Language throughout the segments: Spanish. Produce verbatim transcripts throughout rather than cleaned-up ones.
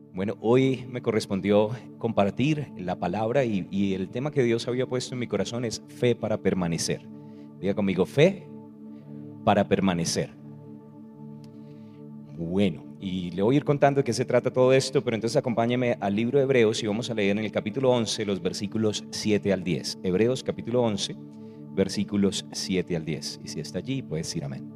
Bueno, hoy me correspondió compartir la palabra y, y el tema que Dios había puesto en mi corazón es fe para permanecer. Diga conmigo, fe para permanecer. Bueno, y le voy a ir contando de qué se trata todo esto, pero entonces acompáñeme al libro de Hebreos y vamos a leer en el capítulo once los versículos siete al diez. Hebreos capítulo once, versículos siete al diez. Y si está allí, puede decir amén.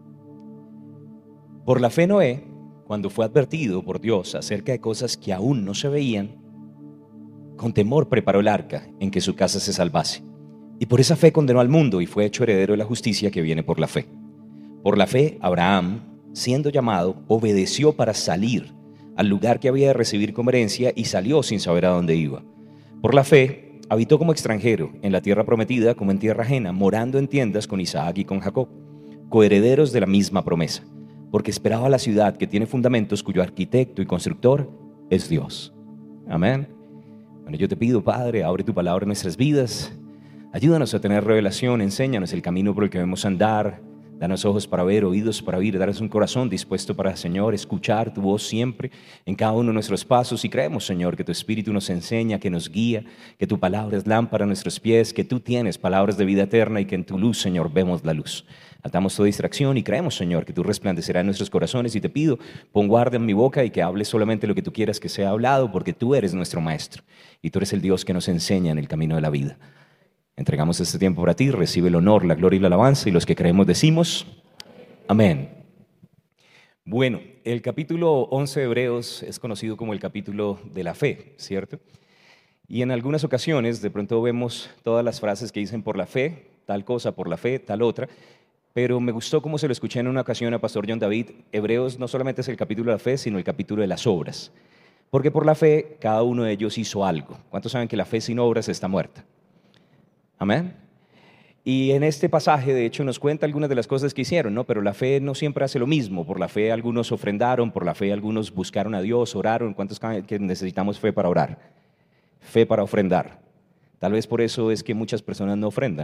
Por la fe Noé, cuando fue advertido por Dios acerca de cosas que aún no se veían, con temor preparó el arca en que su casa se salvase. Y por esa fe condenó al mundo y fue hecho heredero de la justicia que viene por la fe. Por la fe, Abraham, siendo llamado, obedeció para salir al lugar que había de recibir como herencia y salió sin saber a dónde iba. Por la fe, habitó como extranjero en la tierra prometida como en tierra ajena, morando en tiendas con Isaac y con Jacob, coherederos de la misma promesa, porque esperaba la ciudad que tiene fundamentos, cuyo arquitecto y constructor es Dios. Amén. Bueno, yo te pido, Padre, abre tu palabra en nuestras vidas. Ayúdanos a tener revelación, enséñanos el camino por el que debemos andar. Danos ojos para ver, oídos para oír, danos un corazón dispuesto para, Señor, escuchar tu voz siempre en cada uno de nuestros pasos. Y creemos, Señor, que tu Espíritu nos enseña, que nos guía, que tu palabra es lámpara a nuestros pies, que tú tienes palabras de vida eterna y que en tu luz, Señor, vemos la luz. Atamos toda distracción y creemos, Señor, que tú resplandecerás en nuestros corazones. Y te pido, pon guarda en mi boca y que hable solamente lo que tú quieras que sea hablado, porque tú eres nuestro Maestro y tú eres el Dios que nos enseña en el camino de la vida. Entregamos este tiempo para ti, recibe el honor, la gloria y la alabanza, y los que creemos decimos, amén. Bueno, el capítulo once de Hebreos es conocido como el capítulo de la fe, ¿cierto? Y en algunas ocasiones de pronto vemos todas las frases que dicen por la fe, tal cosa, por la fe, tal otra, pero me gustó como se lo escuché en una ocasión a Pastor John David. Hebreos no solamente es el capítulo de la fe, sino el capítulo de las obras, porque por la fe cada uno de ellos hizo algo. ¿Cuántos saben que la fe sin obras está muerta? Amén. Y en este pasaje, de hecho, nos cuenta algunas de las cosas que hicieron, ¿no? Pero la fe no siempre hace lo mismo. Por la fe algunos ofrendaron, por la fe algunos buscaron a Dios, oraron. ¿Cuántos saben que necesitamos fe para orar? Fe para ofrendar. Tal vez por eso es que muchas personas no ofrendan.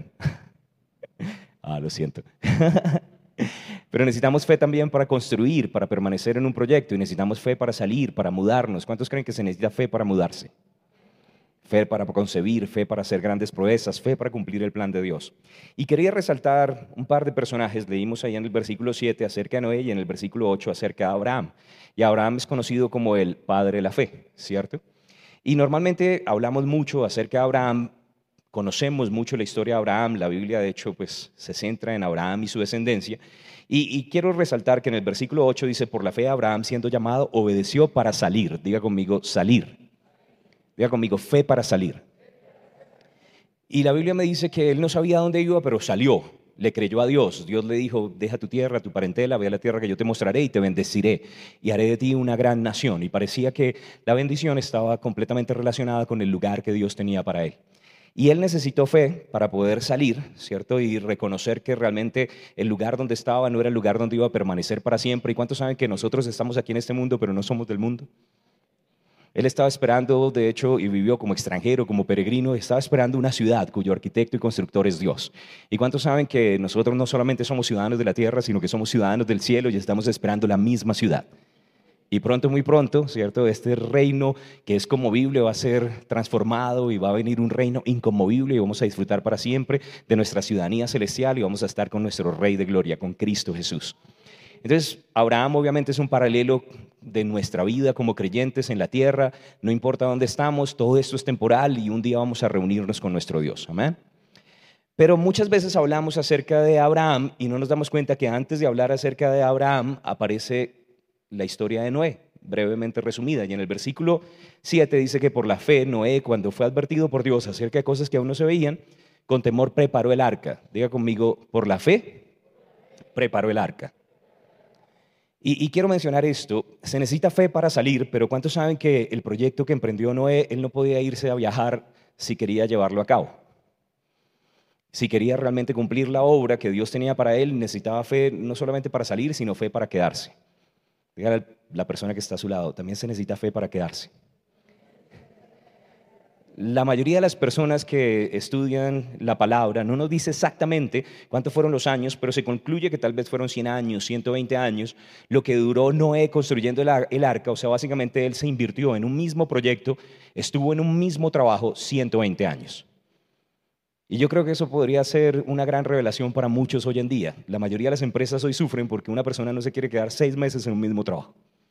Ah, lo siento. Pero necesitamos fe también para construir, para permanecer en un proyecto. Y necesitamos fe para salir, para mudarnos. ¿Cuántos creen que se necesita fe para mudarse? Fe para concebir, fe para hacer grandes proezas, fe para cumplir el plan de Dios. Y quería resaltar un par de personajes. Leímos ahí en el versículo siete acerca de Noé y en el versículo ocho acerca de Abraham. Y Abraham es conocido como el padre de la fe, ¿cierto? Y normalmente hablamos mucho acerca de Abraham, conocemos mucho la historia de Abraham. La Biblia, de hecho, pues se centra en Abraham y su descendencia. Y, y quiero resaltar que en el versículo ocho dice, por la fe Abraham, siendo llamado, obedeció para salir. Diga conmigo, salir. Diga conmigo, fe para salir. Y la Biblia me dice que él no sabía dónde iba, pero salió. Le creyó a Dios. Dios le dijo, deja tu tierra, tu parentela, ve a la tierra que yo te mostraré y te bendeciré. Y haré de ti una gran nación. Y parecía que la bendición estaba completamente relacionada con el lugar que Dios tenía para él. Y él necesitó fe para poder salir, ¿cierto? Y reconocer que realmente el lugar donde estaba no era el lugar donde iba a permanecer para siempre. ¿Y cuántos saben que nosotros estamos aquí en este mundo, pero no somos del mundo? Él estaba esperando, de hecho, y vivió como extranjero, como peregrino, estaba esperando una ciudad cuyo arquitecto y constructor es Dios. ¿Y cuántos saben que nosotros no solamente somos ciudadanos de la tierra, sino que somos ciudadanos del cielo y estamos esperando la misma ciudad? Y pronto, muy pronto, ¿cierto? Este reino que es conmovible va a ser transformado y va a venir un reino inconmovible y vamos a disfrutar para siempre de nuestra ciudadanía celestial y vamos a estar con nuestro Rey de Gloria, con Cristo Jesús. Entonces, Abraham obviamente es un paralelo de nuestra vida como creyentes en la tierra. No importa dónde estamos, todo esto es temporal y un día vamos a reunirnos con nuestro Dios. Amén. Pero muchas veces hablamos acerca de Abraham y no nos damos cuenta que antes de hablar acerca de Abraham aparece la historia de Noé, brevemente resumida. Y en el versículo siete dice que por la fe Noé, cuando fue advertido por Dios acerca de cosas que aún no se veían, con temor preparó el arca. Diga conmigo, por la fe preparó el arca. Y, y quiero mencionar esto, se necesita fe para salir, pero ¿cuántos saben que el proyecto que emprendió Noé, él no podía irse a viajar si quería llevarlo a cabo? Si quería realmente cumplir la obra que Dios tenía para él, necesitaba fe no solamente para salir, sino fe para quedarse. Dígale a la persona que está a su lado, también se necesita fe para quedarse. la mayoría de las personas que estudian la palabra no nos dice exactamente cuántos fueron los años, pero se concluye que tal vez fueron cien años, ciento veinte años, lo que duró Noé construyendo el, ar- el arca. O sea, básicamente él se invirtió en un mismo proyecto, estuvo en un mismo trabajo ciento veinte años. Y yo creo que eso podría ser una gran revelación para muchos hoy en día. La mayoría de las empresas hoy sufren porque una persona no se quiere quedar seis meses en un mismo trabajo,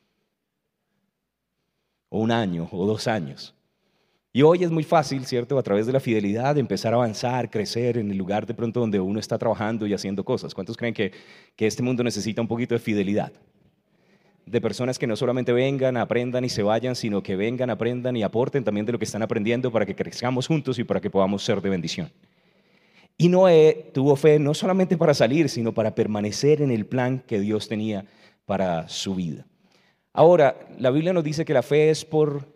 o un año, o dos años. Y hoy es muy fácil, ¿cierto?, a través de la fidelidad, empezar a avanzar, crecer en el lugar de pronto donde uno está trabajando y haciendo cosas. ¿Cuántos creen que, que este mundo necesita un poquito de fidelidad? De personas que no solamente vengan, aprendan y se vayan, sino que vengan, aprendan y aporten también de lo que están aprendiendo para que crezcamos juntos y para que podamos ser de bendición. Y Noé tuvo fe no solamente para salir, sino para permanecer en el plan que Dios tenía para su vida. Ahora, la Biblia nos dice que la fe es por...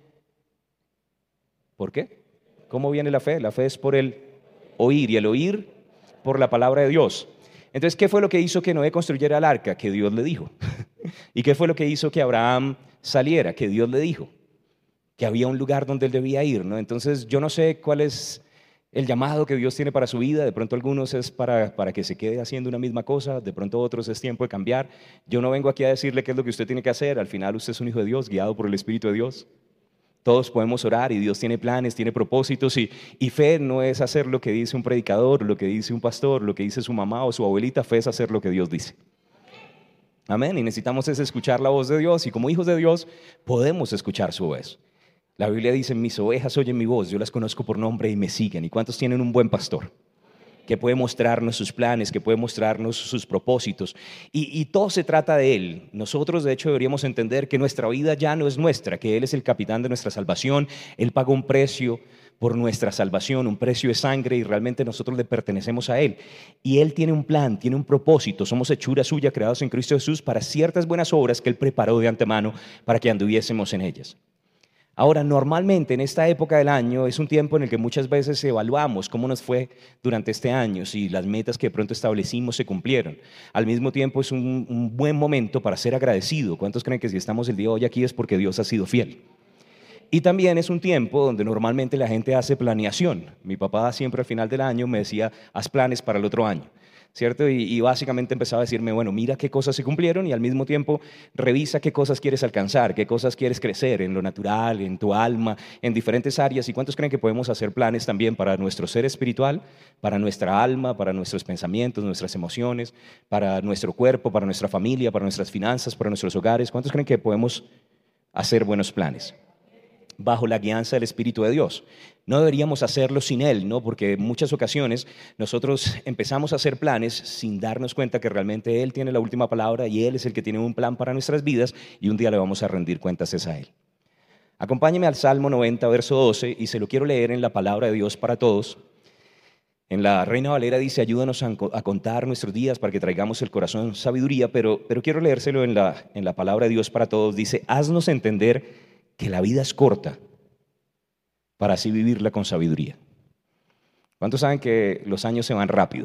¿Por qué? ¿Cómo viene la fe? La fe es por el oír, y el oír por la palabra de Dios. Entonces, ¿qué fue lo que hizo que Noé construyera el arca? Que Dios le dijo. ¿Y qué fue lo que hizo que Abraham saliera? Que Dios le dijo. Que había un lugar donde él debía ir, ¿no? Entonces, yo no sé cuál es el llamado que Dios tiene para su vida. De pronto algunos es para, para que se quede haciendo una misma cosa, de pronto otros es tiempo de cambiar. Yo no vengo aquí a decirle qué es lo que usted tiene que hacer. Al final usted es un hijo de Dios, guiado por el Espíritu de Dios. Todos podemos orar y Dios tiene planes, tiene propósitos, y, y fe no es hacer lo que dice un predicador, lo que dice un pastor, lo que dice su mamá o su abuelita. Fe es hacer lo que Dios dice. Amén. Y necesitamos es escuchar la voz de Dios, y como hijos de Dios podemos escuchar su voz. La Biblia dice: mis ovejas oyen mi voz, yo las conozco por nombre y me siguen. ¿Y cuántos tienen un buen pastor que puede mostrarnos sus planes, que puede mostrarnos sus propósitos? Y, y todo se trata de Él. Nosotros, de hecho, deberíamos entender que nuestra vida ya no es nuestra, que Él es el capitán de nuestra salvación. Él pagó un precio por nuestra salvación, un precio de sangre, y realmente nosotros le pertenecemos a Él. Y Él tiene un plan, tiene un propósito. Somos hechura suya, creados en Cristo Jesús para ciertas buenas obras que Él preparó de antemano para que anduviésemos en ellas. Ahora, normalmente en esta época del año es un tiempo en el que muchas veces evaluamos cómo nos fue durante este año, si las metas que de pronto establecimos se cumplieron. Al mismo tiempo es un, un buen momento para ser agradecido. ¿Cuántos creen que si estamos el día de hoy aquí es porque Dios ha sido fiel? Y también es un tiempo donde normalmente la gente hace planeación. Mi papá siempre al final del año me decía: haz planes para el otro año, ¿cierto? Y, y básicamente empezaba a decirme: bueno, mira qué cosas se cumplieron, y al mismo tiempo revisa qué cosas quieres alcanzar, qué cosas quieres crecer en lo natural, en tu alma, en diferentes áreas. ¿Y cuántos creen que podemos hacer planes también para nuestro ser espiritual, para nuestra alma, para nuestros pensamientos, nuestras emociones, para nuestro cuerpo, para nuestra familia, para nuestras finanzas, para nuestros hogares? ¿Cuántos creen que podemos hacer buenos planes bajo la guianza del Espíritu de Dios? No deberíamos hacerlo sin Él, ¿no? Porque en muchas ocasiones nosotros empezamos a hacer planes sin darnos cuenta que realmente Él tiene la última palabra, y Él es el que tiene un plan para nuestras vidas, y un día le vamos a rendir cuentas es a Él. Acompáñeme al Salmo noventa, verso doce, y se lo quiero leer en la palabra de Dios para todos. En la Reina Valera dice: ayúdanos a, a contar nuestros días para que traigamos el corazón sabiduría, pero, pero quiero leérselo en la, en la palabra de Dios para todos. Dice: haznos entender que la vida es corta, para así vivirla con sabiduría. ¿Cuántos saben que los años se van rápido?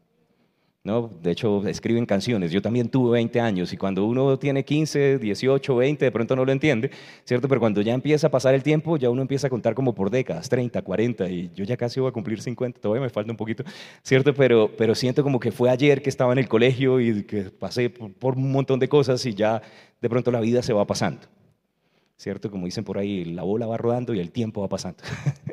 ¿No? De hecho, escriben canciones. Yo también tuve veinte años, y cuando uno tiene quince, dieciocho, veinte, de pronto no lo entiende, ¿cierto? Pero cuando ya empieza a pasar el tiempo, ya uno empieza a contar como por décadas, treinta, cuarenta, y yo ya casi voy a cumplir cincuenta, todavía me falta un poquito, ¿cierto? Pero, pero siento como que fue ayer que estaba en el colegio y que pasé por, por un montón de cosas, y ya de pronto la vida se va pasando, ¿cierto? Como dicen por ahí, la bola va rodando y el tiempo va pasando.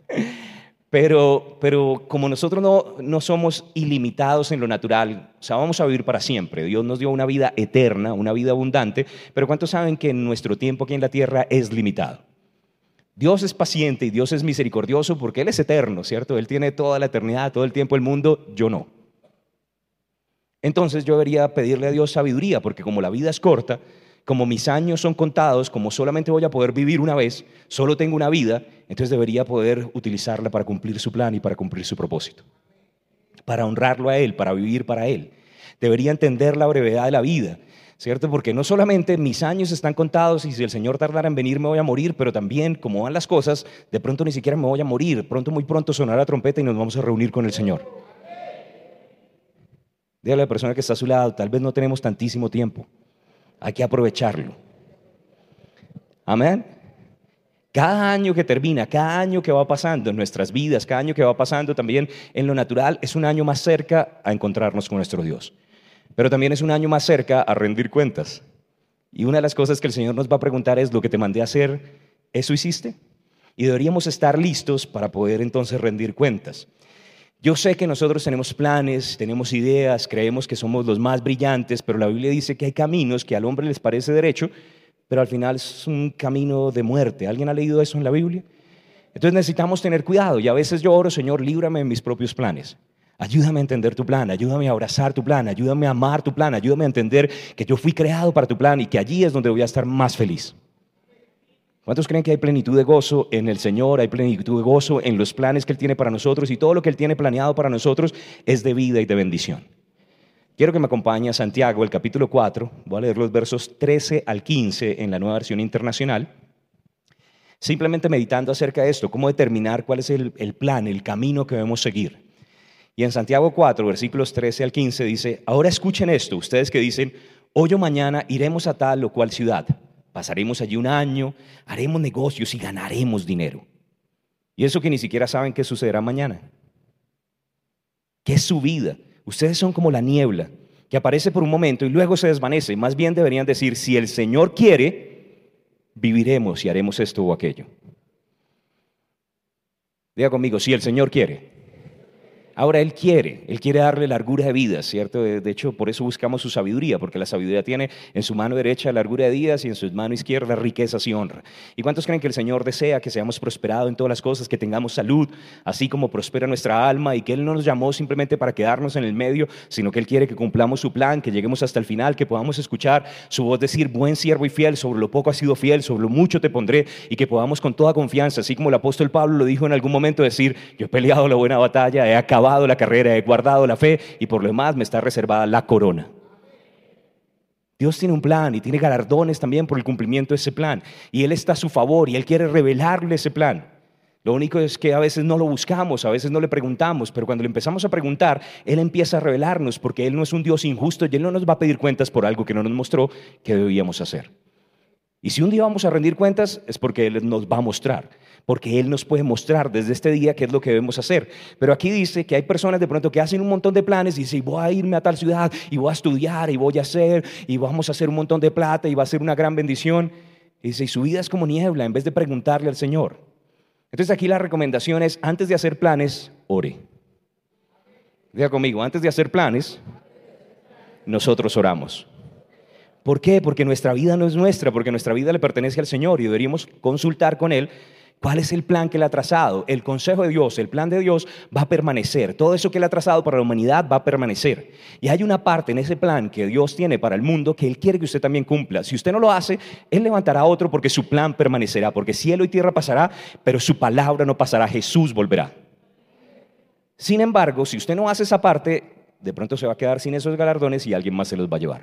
Pero, pero como nosotros no, no somos ilimitados en lo natural, o sea, vamos a vivir para siempre. Dios nos dio una vida eterna, una vida abundante, pero ¿cuántos saben que nuestro tiempo aquí en la tierra es limitado? Dios es paciente y Dios es misericordioso porque Él es eterno, ¿cierto? Él tiene toda la eternidad, todo el tiempo del mundo, yo no. Entonces yo debería pedirle a Dios sabiduría, porque como la vida es corta, como mis años son contados, como solamente voy a poder vivir una vez, solo tengo una vida, entonces debería poder utilizarla para cumplir su plan y para cumplir su propósito, para honrarlo a Él, para vivir para Él. Debería entender la brevedad de la vida, ¿cierto? Porque no solamente mis años están contados y si el Señor tardara en venir me voy a morir, pero también, como van las cosas, de pronto ni siquiera me voy a morir. Pronto, muy pronto sonará la trompeta y nos vamos a reunir con el Señor. Dígale a la persona que está a su lado: tal vez no tenemos tantísimo tiempo, hay que aprovecharlo. Amén. Cada año que termina, cada año que va pasando en nuestras vidas, cada año que va pasando también en lo natural, es un año más cerca a encontrarnos con nuestro Dios. Pero también es un año más cerca a rendir cuentas. Y una de las cosas que el Señor nos va a preguntar es: ¿lo que te mandé a hacer, eso hiciste? Y deberíamos estar listos para poder entonces rendir cuentas. Yo sé que nosotros tenemos planes, tenemos ideas, creemos que somos los más brillantes, pero la Biblia dice que hay caminos que al hombre les parece derecho, pero al final es un camino de muerte. ¿Alguien ha leído eso en la Biblia? Entonces necesitamos tener cuidado, y a veces yo oro: Señor, líbrame de mis propios planes. Ayúdame a entender tu plan, ayúdame a abrazar tu plan, ayúdame a amar tu plan, ayúdame a entender que yo fui creado para tu plan y que allí es donde voy a estar más feliz. ¿Cuántos creen que hay plenitud de gozo en el Señor? Hay plenitud de gozo en los planes que Él tiene para nosotros, y todo lo que Él tiene planeado para nosotros es de vida y de bendición. Quiero que me acompañe a Santiago, el capítulo cuatro, voy a leer los versos trece al quince en la Nueva Versión Internacional, simplemente meditando acerca de esto, cómo determinar cuál es el, el plan, el camino que debemos seguir. Y en Santiago cuatro, versículos trece al quince dice: ahora escuchen esto, ustedes que dicen, hoy o mañana iremos a tal o cual ciudad, pasaremos allí un año, haremos negocios y ganaremos dinero. Y eso que ni siquiera saben qué sucederá mañana. ¿Qué es su vida? Ustedes son como la niebla que aparece por un momento y luego se desvanece. Más bien deberían decir: si el Señor quiere, viviremos y haremos esto o aquello. Diga conmigo: si el Señor quiere. Ahora Él quiere, Él quiere darle largura de vida, ¿cierto? De hecho, por eso buscamos su sabiduría, porque la sabiduría tiene en su mano derecha largura de días y en su mano izquierda riquezas y honra. ¿Y cuántos creen que el Señor desea que seamos prosperados en todas las cosas, que tengamos salud, así como prospera nuestra alma, y que Él no nos llamó simplemente para quedarnos en el medio, sino que Él quiere que cumplamos su plan, que lleguemos hasta el final, que podamos escuchar su voz decir: buen siervo y fiel, sobre lo poco has sido fiel, sobre lo mucho te pondré, y que podamos con toda confianza, así como el apóstol Pablo lo dijo en algún momento, decir: yo he peleado la buena batalla, he acabado la carrera, he guardado la fe, y por lo demás me está reservada la corona. Dios tiene un plan y tiene galardones también por el cumplimiento de ese plan, y Él está a su favor y Él quiere revelarle ese plan. Lo único es que a veces no lo buscamos, a veces no le preguntamos, pero cuando le empezamos a preguntar, Él empieza a revelarnos, porque Él no es un Dios injusto y Él no nos va a pedir cuentas por algo que no nos mostró que debíamos hacer. Y si un día vamos a rendir cuentas, es porque Él nos va a mostrar, porque Él nos puede mostrar desde este día qué es lo que debemos hacer. Pero aquí dice que hay personas de pronto que hacen un montón de planes y dicen: voy a irme a tal ciudad y voy a estudiar y voy a hacer y vamos a hacer un montón de plata y va a ser una gran bendición. Y dice: y su vida es como niebla, en vez de preguntarle al Señor. Entonces aquí la recomendación es: antes de hacer planes, ore. Diga conmigo: antes de hacer planes, nosotros oramos. ¿Por qué? Porque nuestra vida no es nuestra, porque nuestra vida le pertenece al Señor y deberíamos consultar con Él cuál es el plan que Él ha trazado. El consejo de Dios, el plan de Dios va a permanecer. Todo eso que Él ha trazado para la humanidad va a permanecer. Y hay una parte en ese plan que Dios tiene para el mundo que Él quiere que usted también cumpla. Si usted no lo hace, Él levantará otro, porque su plan permanecerá, porque cielo y tierra pasará, pero su palabra no pasará. Jesús volverá. Sin embargo, si usted no hace esa parte, de pronto se va a quedar sin esos galardones y alguien más se los va a llevar.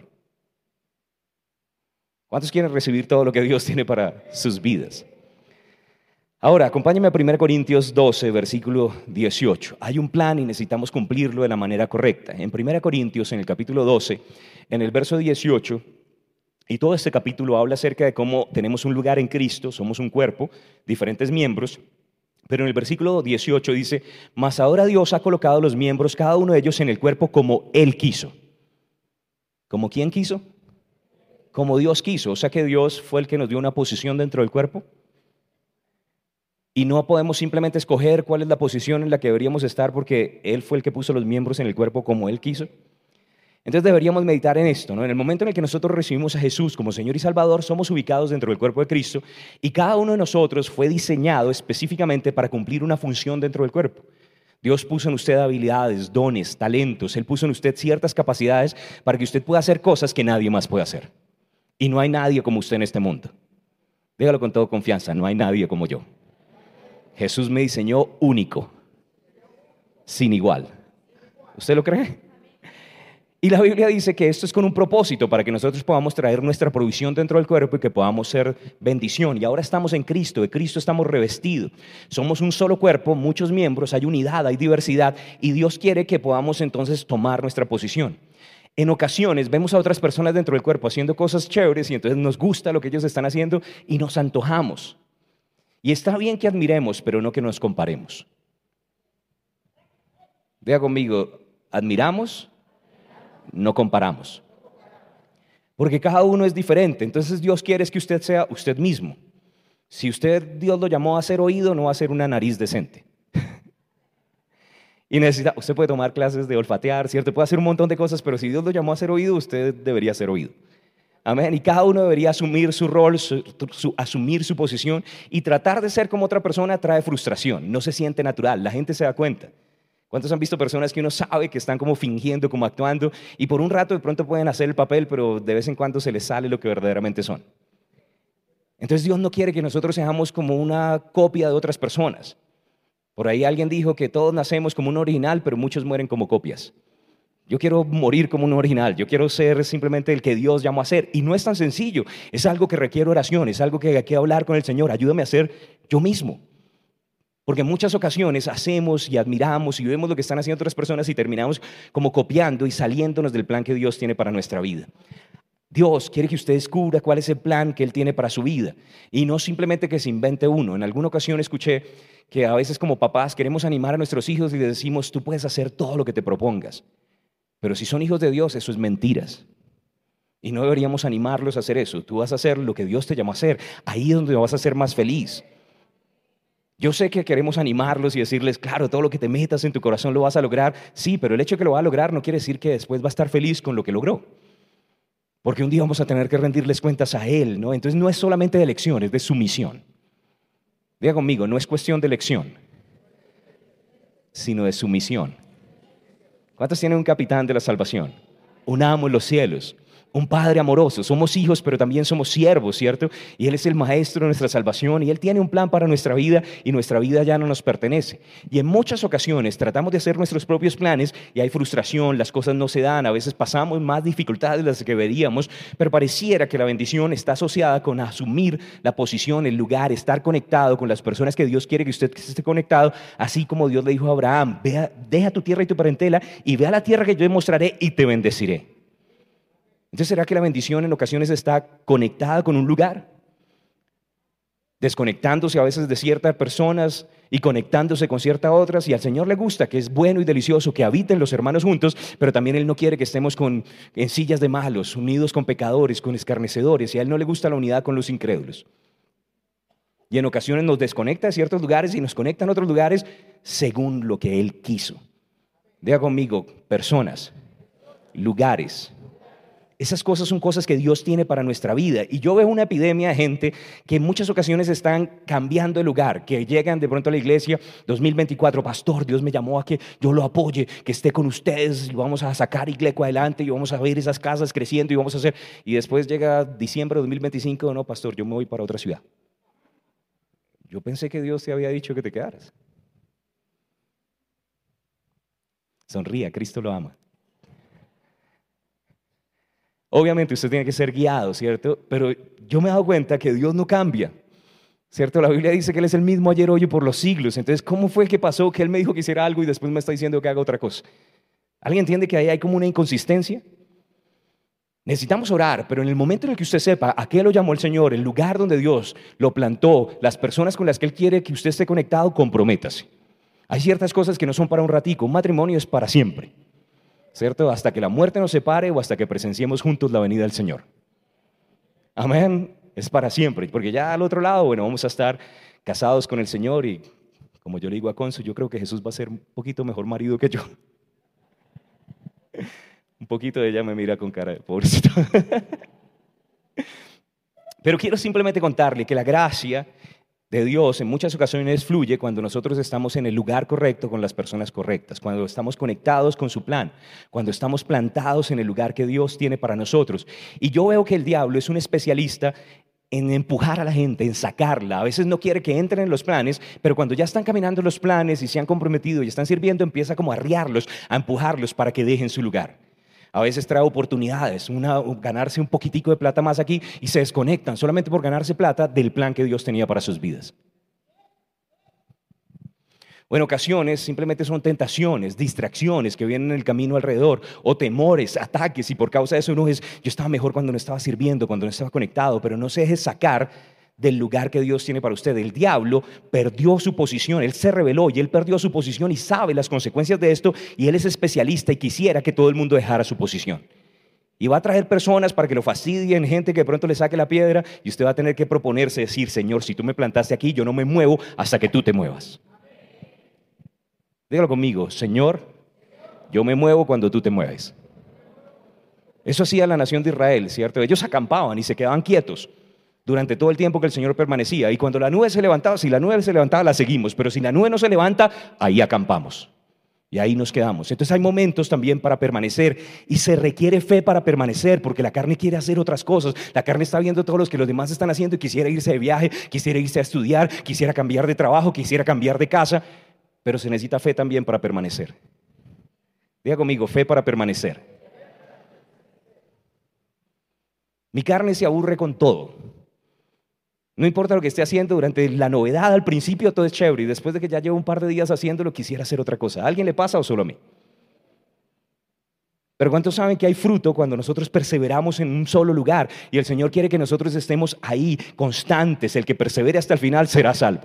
¿Cuántos quieren recibir todo lo que Dios tiene para sus vidas? Ahora, acompáñenme a primera Corintios doce, versículo dieciocho. Hay un plan y necesitamos cumplirlo de la manera correcta. En primera Corintios, en el capítulo doce, en el verso dieciocho, y todo este capítulo habla acerca de cómo tenemos un lugar en Cristo, somos un cuerpo, diferentes miembros, pero en el versículo dieciocho dice: mas ahora Dios ha colocado los miembros, cada uno de ellos, en el cuerpo como Él quiso. ¿Como quién quiso? Como Dios quiso. O sea que Dios fue el que nos dio una posición dentro del cuerpo. Y no podemos simplemente escoger cuál es la posición en la que deberíamos estar, porque Él fue el que puso los miembros en el cuerpo como Él quiso. Entonces deberíamos meditar en esto, ¿no? En el momento en el que nosotros recibimos a Jesús como Señor y Salvador, somos ubicados dentro del cuerpo de Cristo, y cada uno de nosotros fue diseñado específicamente para cumplir una función dentro del cuerpo. Dios puso en usted habilidades, dones, talentos. Él puso en usted ciertas capacidades para que usted pueda hacer cosas que nadie más puede hacer. Y no hay nadie como usted en este mundo. Dígalo con toda confianza: no hay nadie como yo. Jesús me diseñó único, sin igual. ¿Usted lo cree? Y la Biblia dice que esto es con un propósito, para que nosotros podamos traer nuestra provisión dentro del cuerpo y que podamos ser bendición. Y ahora estamos en Cristo, de Cristo estamos revestidos. Somos un solo cuerpo, muchos miembros, hay unidad, hay diversidad, y Dios quiere que podamos entonces tomar nuestra posición. En ocasiones vemos a otras personas dentro del cuerpo haciendo cosas chéveres y entonces nos gusta lo que ellos están haciendo y nos antojamos. Y está bien que admiremos, pero no que nos comparemos. Diga conmigo, admiramos, no comparamos. Porque cada uno es diferente. Entonces Dios quiere es que usted sea usted mismo. Si usted, Dios lo llamó a ser oído, no va a ser una nariz decente. Y necesita, usted puede tomar clases de olfatear, ¿cierto? Puede hacer un montón de cosas, pero si Dios lo llamó a ser oído, usted debería ser oído. Amén. Y cada uno debería asumir su rol, su, su, asumir su posición, y tratar de ser como otra persona trae frustración. No se siente natural, la gente se da cuenta. ¿Cuántos han visto personas que uno sabe que están como fingiendo, como actuando, y por un rato de pronto pueden hacer el papel, pero de vez en cuando se les sale lo que verdaderamente son? Entonces Dios no quiere que nosotros seamos como una copia de otras personas. Por ahí alguien dijo que todos nacemos como un original, pero muchos mueren como copias. Yo quiero morir como un original, yo quiero ser simplemente el que Dios llamó a ser. Y no es tan sencillo, es algo que requiere oración, es algo que hay que hablar con el Señor. Ayúdame a ser yo mismo. Porque en muchas ocasiones hacemos y admiramos y vemos lo que están haciendo otras personas y terminamos como copiando y saliéndonos del plan que Dios tiene para nuestra vida. Dios quiere que usted descubra cuál es el plan que Él tiene para su vida y no simplemente que se invente uno. En alguna ocasión escuché que a veces como papás queremos animar a nuestros hijos y les decimos, tú puedes hacer todo lo que te propongas. Pero si son hijos de Dios, eso es mentiras. Y no deberíamos animarlos a hacer eso. Tú vas a hacer lo que Dios te llamó a hacer. Ahí es donde vas a ser más feliz. Yo sé que queremos animarlos y decirles, claro, todo lo que te metas en tu corazón lo vas a lograr. Sí, pero el hecho de que lo va a lograr no quiere decir que después va a estar feliz con lo que logró. Porque un día vamos a tener que rendirles cuentas a Él, ¿no? Entonces no es solamente de elección, es de sumisión. Diga conmigo, no es cuestión de elección, sino de sumisión. ¿Cuántos tienen un capitán de la salvación? Un amo en los cielos, un padre amoroso. Somos hijos, pero también somos siervos, ¿cierto? Y Él es el maestro de nuestra salvación y Él tiene un plan para nuestra vida y nuestra vida ya no nos pertenece. Y en muchas ocasiones tratamos de hacer nuestros propios planes y hay frustración, las cosas no se dan, a veces pasamos más dificultades de las que veríamos, pero pareciera que la bendición está asociada con asumir la posición, el lugar, estar conectado con las personas que Dios quiere que usted esté conectado, así como Dios le dijo a Abraham, Ve, deja tu tierra y tu parentela y ve a la tierra que yo te mostraré y te bendeciré. Entonces, ¿será que la bendición en ocasiones está conectada con un lugar? Desconectándose a veces de ciertas personas y conectándose con ciertas otras. Y al Señor le gusta, que es bueno y delicioso que habiten los hermanos juntos, pero también Él no quiere que estemos con, en sillas de malos, unidos con pecadores, con escarnecedores. Y a Él no le gusta la unidad con los incrédulos. Y en ocasiones nos desconecta de ciertos lugares y nos conecta en otros lugares según lo que Él quiso. Diga conmigo, personas, lugares. Esas cosas son cosas que Dios tiene para nuestra vida. Y yo veo una epidemia de gente que en muchas ocasiones están cambiando de lugar, que llegan de pronto a la iglesia dos mil veinticuatro, pastor, Dios me llamó a que yo lo apoye, que esté con ustedes y vamos a sacar Igleco adelante y vamos a ver esas casas creciendo y vamos a hacer. Y después llega diciembre de dos mil veinticinco, no, pastor, yo me voy para otra ciudad. Yo pensé que Dios te había dicho que te quedaras. Sonría, Cristo lo ama. Obviamente usted tiene que ser guiado, ¿cierto? Pero yo me he dado cuenta que Dios no cambia, ¿cierto? La Biblia dice que Él es el mismo ayer, hoy y por los siglos. Entonces, ¿cómo fue que pasó que Él me dijo que hiciera algo y después me está diciendo que haga otra cosa? ¿Alguien entiende que ahí hay como una inconsistencia? Necesitamos orar, pero en el momento en el que usted sepa a qué lo llamó el Señor, el lugar donde Dios lo plantó, las personas con las que Él quiere que usted esté conectado, comprométase. Hay ciertas cosas que no son para un ratico, un matrimonio es para siempre. ¿Cierto? Hasta que la muerte nos separe o hasta que presenciemos juntos la venida del Señor. Amén. Es para siempre, porque ya al otro lado, bueno, vamos a estar casados con el Señor y como yo le digo a Consu, yo creo que Jesús va a ser un poquito mejor marido que yo. Un poquito de ella me mira con cara de pobrecito. Pero quiero simplemente contarle que la gracia de Dios en muchas ocasiones fluye cuando nosotros estamos en el lugar correcto con las personas correctas, cuando estamos conectados con su plan, cuando estamos plantados en el lugar que Dios tiene para nosotros. Y yo veo que el diablo es un especialista en empujar a la gente, en sacarla. A veces no quiere que entren en los planes, pero cuando ya están caminando los planes y se han comprometido y están sirviendo, empieza como a arriarlos, a empujarlos para que dejen su lugar. A veces trae oportunidades, una, ganarse un poquitico de plata más aquí y se desconectan solamente por ganarse plata del plan que Dios tenía para sus vidas. O en ocasiones simplemente son tentaciones, distracciones que vienen en el camino alrededor, o temores, ataques, y por causa de eso uno es, yo estaba mejor cuando no estaba sirviendo, cuando no estaba conectado, pero no se deje sacar del lugar que Dios tiene para usted. El diablo perdió su posición, él se rebeló y él perdió su posición y sabe las consecuencias de esto, y él es especialista y quisiera que todo el mundo dejara su posición. Y va a traer personas para que lo fastidien, gente que de pronto le saque la piedra, y usted va a tener que proponerse, decir: Señor, si tú me plantaste aquí, yo no me muevo hasta que tú te muevas. Dígalo conmigo: Señor, yo me muevo cuando tú te mueves. Eso hacía la nación de Israel, ¿cierto? Ellos acampaban y se quedaban quietos durante todo el tiempo que el Señor permanecía. Y cuando la nube se levantaba, si la nube se levantaba, la seguimos. Pero si la nube no se levanta, ahí acampamos. Y ahí nos quedamos. Entonces hay momentos también para permanecer, y se requiere fe para permanecer, porque la carne quiere hacer otras cosas. La carne está viendo todo lo que los demás están haciendo y quisiera irse de viaje, quisiera irse a estudiar, quisiera cambiar de trabajo, quisiera cambiar de casa. Pero se necesita fe también para permanecer. Diga conmigo: fe para permanecer. Mi carne se aburre con todo. No importa lo que esté haciendo, durante la novedad al principio todo es chévere, y después de que ya llevo un par de días haciéndolo, quisiera hacer otra cosa. ¿A alguien le pasa o solo a mí? Pero ¿cuántos saben que hay fruto cuando nosotros perseveramos en un solo lugar? Y el Señor quiere que nosotros estemos ahí, constantes. El que persevere hasta el final será salvo.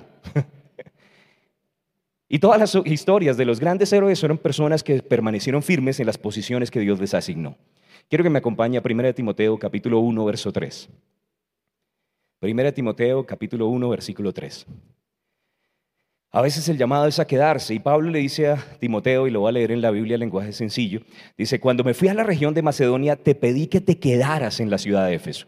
Y todas las historias de los grandes héroes fueron personas que permanecieron firmes en las posiciones que Dios les asignó. Quiero que me acompañe a primera de Timoteo, capítulo uno, verso tres. primera de Timoteo, capítulo uno, versículo tres. A veces el llamado es a quedarse, y Pablo le dice a Timoteo, y lo voy a leer en la Biblia en lenguaje sencillo, dice: cuando me fui a la región de Macedonia, te pedí que te quedaras en la ciudad de Éfeso.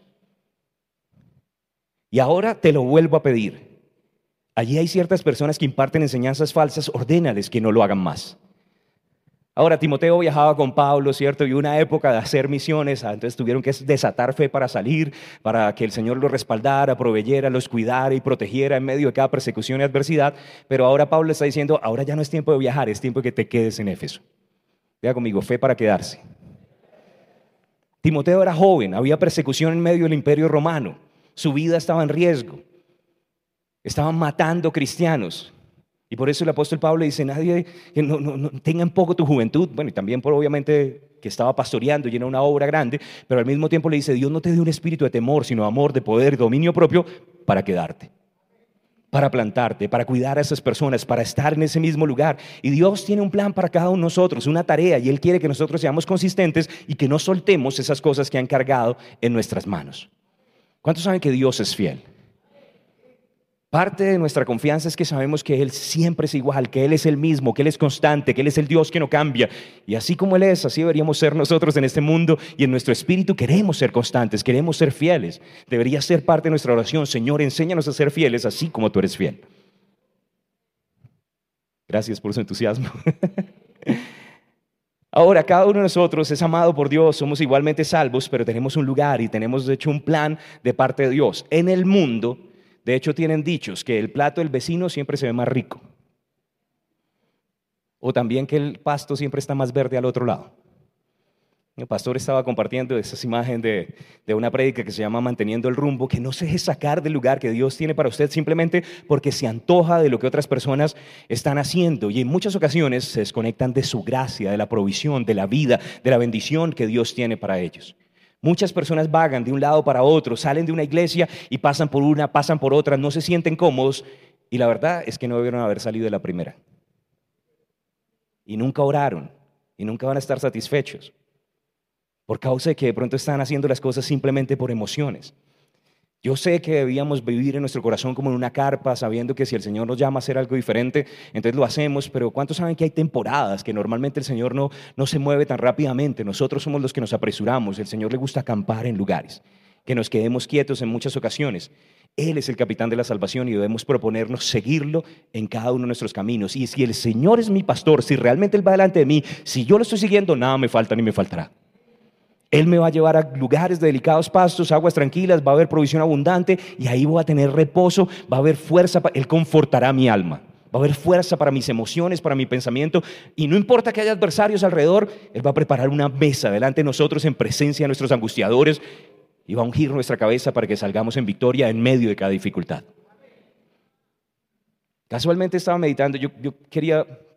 Y ahora te lo vuelvo a pedir. Allí hay ciertas personas que imparten enseñanzas falsas, ordénales que no lo hagan más. Ahora, Timoteo viajaba con Pablo, ¿cierto? Y una época de hacer misiones, entonces tuvieron que desatar fe para salir, para que el Señor los respaldara, proveyera, los cuidara y protegiera en medio de cada persecución y adversidad. Pero ahora Pablo está diciendo: ahora ya no es tiempo de viajar, es tiempo de que te quedes en Éfeso. Diga conmigo: fe para quedarse. Timoteo era joven, había persecución en medio del imperio romano, su vida estaba en riesgo, estaban matando cristianos. Y por eso el apóstol Pablo dice: nadie, que no, no, no tenga en poco tu juventud. Bueno, y también por obviamente que estaba pastoreando y era una obra grande, pero al mismo tiempo le dice: Dios no te dio un espíritu de temor, sino amor, de poder, dominio propio, para quedarte, para plantarte, para cuidar a esas personas, para estar en ese mismo lugar. Y Dios tiene un plan para cada uno de nosotros, una tarea, y Él quiere que nosotros seamos consistentes y que no soltemos esas cosas que han cargado en nuestras manos. ¿Cuántos saben que Dios es fiel? Parte de nuestra confianza es que sabemos que Él siempre es igual, que Él es el mismo, que Él es constante, que Él es el Dios que no cambia. Y así como Él es, así deberíamos ser nosotros en este mundo, y en nuestro espíritu queremos ser constantes, queremos ser fieles. Debería ser parte de nuestra oración: Señor, enséñanos a ser fieles así como tú eres fiel. Gracias por su entusiasmo. Ahora, cada uno de nosotros es amado por Dios, somos igualmente salvos, pero tenemos un lugar y tenemos de hecho un plan de parte de Dios. En el mundo, de hecho, tienen dichos que el plato del vecino siempre se ve más rico, o también que el pasto siempre está más verde al otro lado. El pastor estaba compartiendo esas imágenes de, de una prédica que se llama Manteniendo el Rumbo, que no se deje sacar del lugar que Dios tiene para usted simplemente porque se antoja de lo que otras personas están haciendo, y en muchas ocasiones se desconectan de su gracia, de la provisión, de la vida, de la bendición que Dios tiene para ellos. Muchas personas vagan de un lado para otro, salen de una iglesia y pasan por una, pasan por otra, no se sienten cómodos, y la verdad es que no debieron haber salido de la primera. Y nunca oraron, y nunca van a estar satisfechos, por causa de que de pronto están haciendo las cosas simplemente por emociones. Yo sé que debíamos vivir en nuestro corazón como en una carpa, sabiendo que si el Señor nos llama a hacer algo diferente, entonces lo hacemos. Pero ¿cuántos saben que hay temporadas que normalmente el Señor no, no se mueve tan rápidamente? Nosotros somos los que nos apresuramos. El Señor le gusta acampar en lugares, que nos quedemos quietos en muchas ocasiones. Él es el capitán de la salvación y debemos proponernos seguirlo en cada uno de nuestros caminos. Y si el Señor es mi pastor, si realmente Él va delante de mí, si yo lo estoy siguiendo, nada me falta ni me faltará. Él me va a llevar a lugares de delicados pastos, aguas tranquilas, va a haber provisión abundante, y ahí voy a tener reposo, va a haber fuerza, Él confortará mi alma, va a haber fuerza para mis emociones, para mi pensamiento, y no importa que haya adversarios alrededor, Él va a preparar una mesa delante de nosotros en presencia de nuestros angustiadores, y va a ungir nuestra cabeza para que salgamos en victoria en medio de cada dificultad. Casualmente estaba meditando, yo, yo quería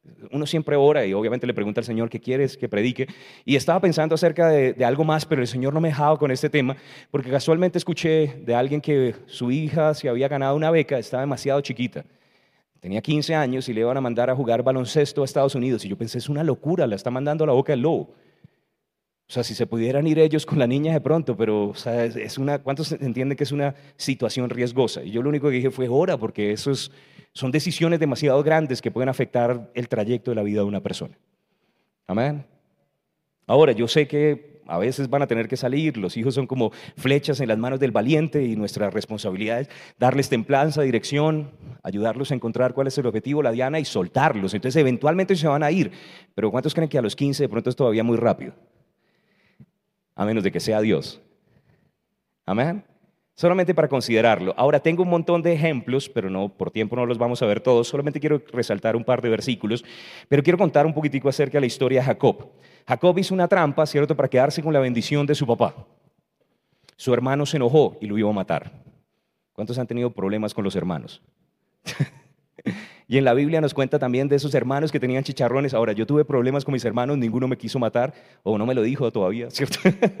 Uno siempre ora y obviamente le pregunta al Señor qué quieres que predique. Y estaba pensando acerca de, de algo más, pero el Señor no me dejaba con este tema, porque casualmente escuché de alguien que su hija se había ganado una beca, estaba demasiado chiquita. Tenía quince años y le iban a mandar a jugar baloncesto a Estados Unidos. Y yo pensé, es una locura, la está mandando a la boca del lobo. O sea, si se pudieran ir ellos con la niña de pronto, pero o sea, es es una, ¿cuántos entienden que es una situación riesgosa? Y yo lo único que dije fue, ora, porque eso es, son decisiones demasiado grandes que pueden afectar el trayecto de la vida de una persona. Amén. Ahora, yo sé que a veces van a tener que salir, los hijos son como flechas en las manos del valiente y nuestra responsabilidad es darles templanza, dirección, ayudarlos a encontrar cuál es el objetivo, la diana y soltarlos. Entonces, eventualmente se van a ir, pero ¿cuántos creen que a los quince de pronto es todavía muy rápido? A menos de que sea Dios. Amén. Solamente para considerarlo. Ahora, tengo un montón de ejemplos, pero no, por tiempo no los vamos a ver todos. Solamente quiero resaltar un par de versículos, pero quiero contar un poquitico acerca de la historia de Jacob. Jacob hizo una trampa, ¿cierto?, para quedarse con la bendición de su papá. Su hermano se enojó y lo iba a matar. ¿Cuántos han tenido problemas con los hermanos? Y en la Biblia nos cuenta también de esos hermanos que tenían chicharrones. Ahora, yo tuve problemas con mis hermanos, ninguno me quiso matar, o no me lo dijo todavía, ¿cierto?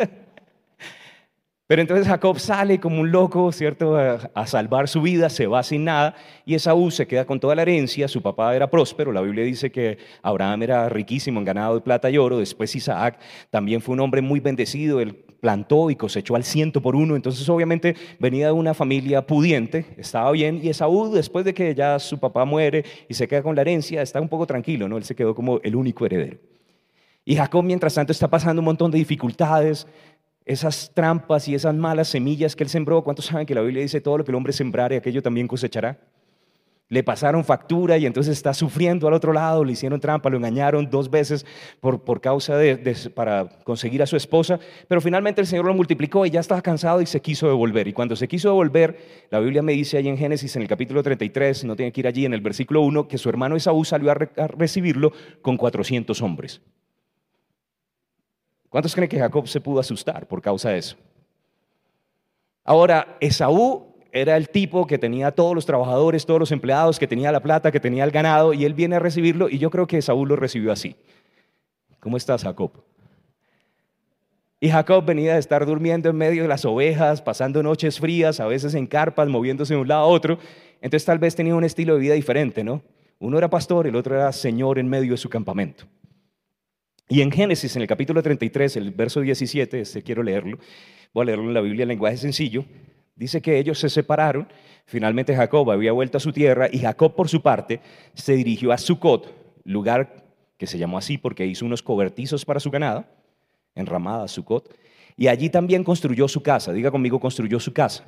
Pero entonces Jacob sale como un loco, ¿cierto?, a, a salvar su vida, se va sin nada, y Esaú se queda con toda la herencia. Su papá era próspero, la Biblia dice que Abraham era riquísimo en ganado de plata y oro. Después Isaac también fue un hombre muy bendecido, él plantó y cosechó al ciento por uno, entonces obviamente venía de una familia pudiente, estaba bien, y Esaú, después de que ya su papá muere y se queda con la herencia, está un poco tranquilo, ¿no? Él se quedó como el único heredero. Y Jacob, mientras tanto, está pasando un montón de dificultades, esas trampas y esas malas semillas que él sembró. ¿Cuántos saben que la Biblia dice todo lo que el hombre sembrare, aquello también cosechará? Le pasaron factura y entonces está sufriendo al otro lado, le hicieron trampa, lo engañaron dos veces por, por causa de, de, para conseguir a su esposa, pero finalmente el Señor lo multiplicó y ya estaba cansado y se quiso devolver. Y cuando se quiso devolver, la Biblia me dice ahí en Génesis, en el capítulo treinta y tres, no tiene que ir allí, en el versículo uno, que su hermano Esaú salió a, re, a recibirlo con cuatrocientos hombres. ¿Cuántos creen que Jacob se pudo asustar por causa de eso? Ahora, Esaú era el tipo que tenía todos los trabajadores, todos los empleados, que tenía la plata, que tenía el ganado, y él viene a recibirlo, y yo creo que Esaú lo recibió así. ¿Cómo estás, Jacob? Y Jacob venía de estar durmiendo en medio de las ovejas, pasando noches frías, a veces en carpas, moviéndose de un lado a otro. Entonces tal vez tenía un estilo de vida diferente, ¿no? Uno era pastor, el otro era señor en medio de su campamento. Y en Génesis, en el capítulo treinta y tres, el verso diecisiete, este quiero leerlo, voy a leerlo en la Biblia en lenguaje sencillo, dice que ellos se separaron, finalmente Jacob había vuelto a su tierra y Jacob por su parte se dirigió a Sucot, lugar que se llamó así porque hizo unos cobertizos para su ganado, enramada Sucot, y allí también construyó su casa. Diga conmigo, construyó su casa.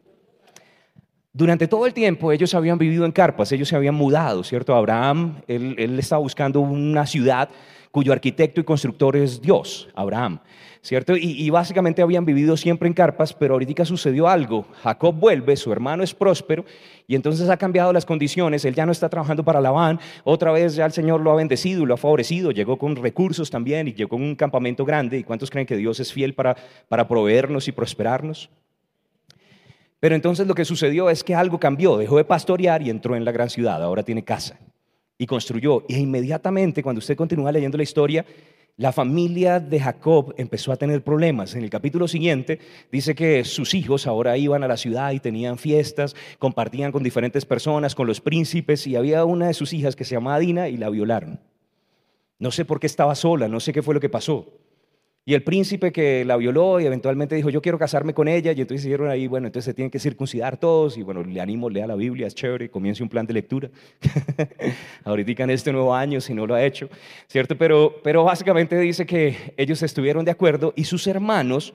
Durante todo el tiempo ellos habían vivido en carpas, ellos se habían mudado, ¿cierto? Abraham, él, él estaba buscando una ciudad cuyo arquitecto y constructor es Dios, Abraham, ¿cierto? Y, y básicamente habían vivido siempre en carpas, pero ahorita sucedió algo. Jacob vuelve, su hermano es próspero, y entonces ha cambiado las condiciones. Él ya no está trabajando para Labán, otra vez ya el Señor lo ha bendecido, lo ha favorecido, llegó con recursos también y llegó con un campamento grande. ¿Y cuántos creen que Dios es fiel para, para proveernos y prosperarnos? Pero entonces lo que sucedió es que algo cambió, dejó de pastorear y entró en la gran ciudad, ahora tiene casa y construyó. E inmediatamente, cuando usted continúa leyendo la historia, la familia de Jacob empezó a tener problemas. En el capítulo siguiente dice que sus hijos ahora iban a la ciudad y tenían fiestas, compartían con diferentes personas, con los príncipes, y había una de sus hijas que se llamaba Dina y la violaron. No sé por qué estaba sola, no sé qué fue lo que pasó. Y el príncipe que la violó y eventualmente dijo, yo quiero casarme con ella, y entonces dijeron ahí, bueno, entonces se tienen que circuncidar todos, y bueno, le animo, lea la Biblia, es chévere, comience un plan de lectura, ahorita en este nuevo año, si no lo ha hecho, ¿cierto? Pero, pero básicamente dice que ellos estuvieron de acuerdo y sus hermanos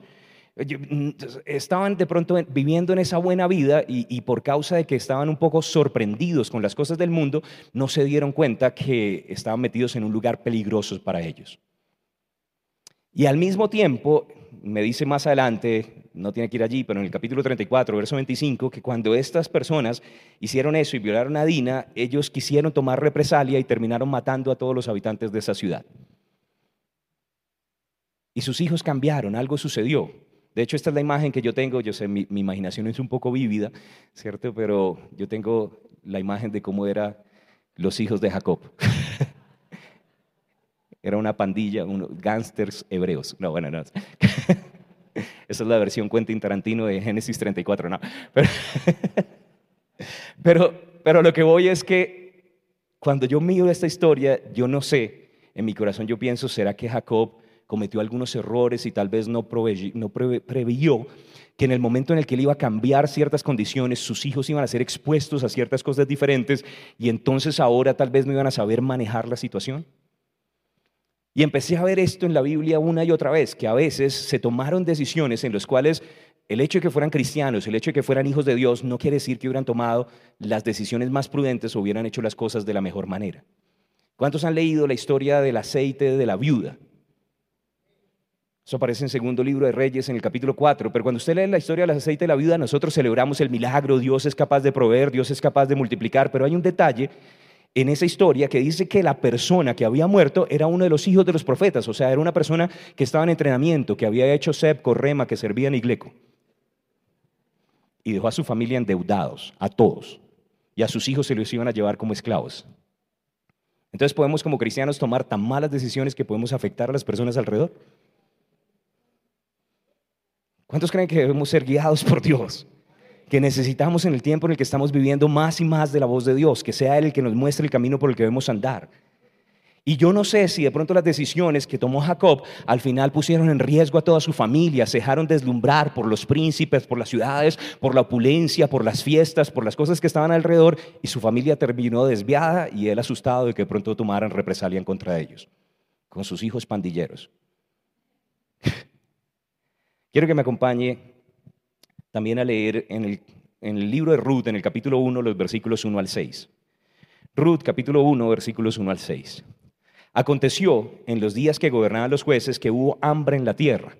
estaban de pronto viviendo en esa buena vida y, y por causa de que estaban un poco sorprendidos con las cosas del mundo, no se dieron cuenta que estaban metidos en un lugar peligroso para ellos. Y al mismo tiempo, me dice más adelante, no tiene que ir allí, pero en el capítulo treinta y cuatro, verso veinticinco, que cuando estas personas hicieron eso y violaron a Dina, ellos quisieron tomar represalia y terminaron matando a todos los habitantes de esa ciudad. Y sus hijos cambiaron, algo sucedió. De hecho, esta es la imagen que yo tengo. Yo sé, mi, mi imaginación es un poco vívida, ¿cierto? Pero yo tengo la imagen de cómo eran los hijos de Jacob. era una pandilla, unos gángsters hebreos. No, bueno, no. Esa es la versión Quentin Tarantino de Génesis treinta y cuatro, no. Pero, pero, pero lo que voy es que cuando yo miro esta historia, yo no sé, en mi corazón yo pienso, ¿será que Jacob cometió algunos errores y tal vez no, prove, no pre, previó que en el momento en el que él iba a cambiar ciertas condiciones, sus hijos iban a ser expuestos a ciertas cosas diferentes y entonces ahora tal vez no iban a saber manejar la situación? Y empecé a ver esto en la Biblia una y otra vez, que a veces se tomaron decisiones en las cuales el hecho de que fueran cristianos, el hecho de que fueran hijos de Dios, no quiere decir que hubieran tomado las decisiones más prudentes o hubieran hecho las cosas de la mejor manera. ¿Cuántos han leído la historia del aceite de la viuda? Eso aparece en segundo libro de Reyes, en el capítulo cuatro. Pero cuando usted lee la historia del aceite de la viuda, nosotros celebramos el milagro. Dios es capaz de proveer, Dios es capaz de multiplicar. Pero hay un detalle en esa historia que dice que la persona que había muerto era uno de los hijos de los profetas. O sea, era una persona que estaba en entrenamiento, que había hecho Seb, Correma, que servía en Igleco. Y dejó a su familia endeudados, a todos. Y a sus hijos se los iban a llevar como esclavos. Entonces podemos como cristianos tomar tan malas decisiones que podemos afectar a las personas alrededor. ¿Cuántos creen que debemos ser guiados por Dios? Que necesitamos en el tiempo en el que estamos viviendo más y más de la voz de Dios, que sea Él el que nos muestre el camino por el que debemos andar. Y yo no sé si de pronto las decisiones que tomó Jacob al final pusieron en riesgo a toda su familia, se dejaron deslumbrar por los príncipes, por las ciudades, por la opulencia, por las fiestas, por las cosas que estaban alrededor, y su familia terminó desviada y él asustado de que de pronto tomaran represalia en contra de ellos, con sus hijos pandilleros. Quiero que me acompañe también a leer en el, en el libro de Ruth, en el capítulo uno, los versículos uno al seis. Ruth, capítulo uno, versículos uno al seis. Aconteció en los días que gobernaban los jueces que hubo hambre en la tierra.